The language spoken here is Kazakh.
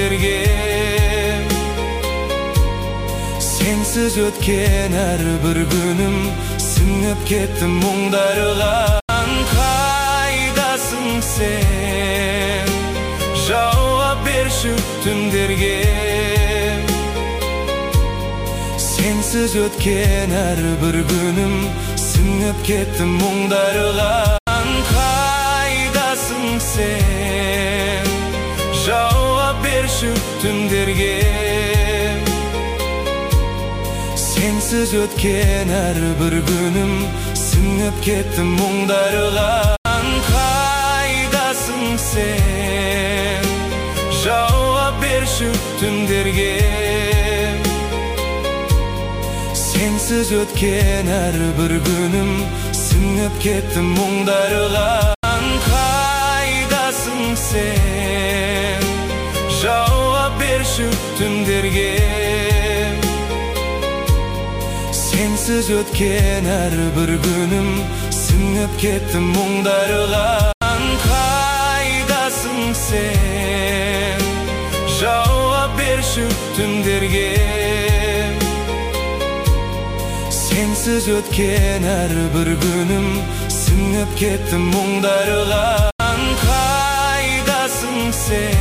түндерге сенсіз өткен әрбір күнім сіңіп кетті мұңдарға. Қайдасың сен, жауап берші түндерге сенсіз өткен әрбір күнім сіңіп кетті мұңдарға. Қайдасың сен, жауап берші түндерге сенсіз өткен әрбір күнім сіңіп кетті мұңдарға. Қайдасың сен, жауап берші түндерге сенсіз өткен әрбір күнім сіңіп кетті мұңдарға. Қайдасың сен, жауап берші түндерге сенсіз өткен әрбір күнім сіңіп кетті мұңдарға. Қайдасың сен, жауап берші түндерге сенсіз өткен әрбір күнім сіңіп кетті мұңдарға. Қайдасың сен,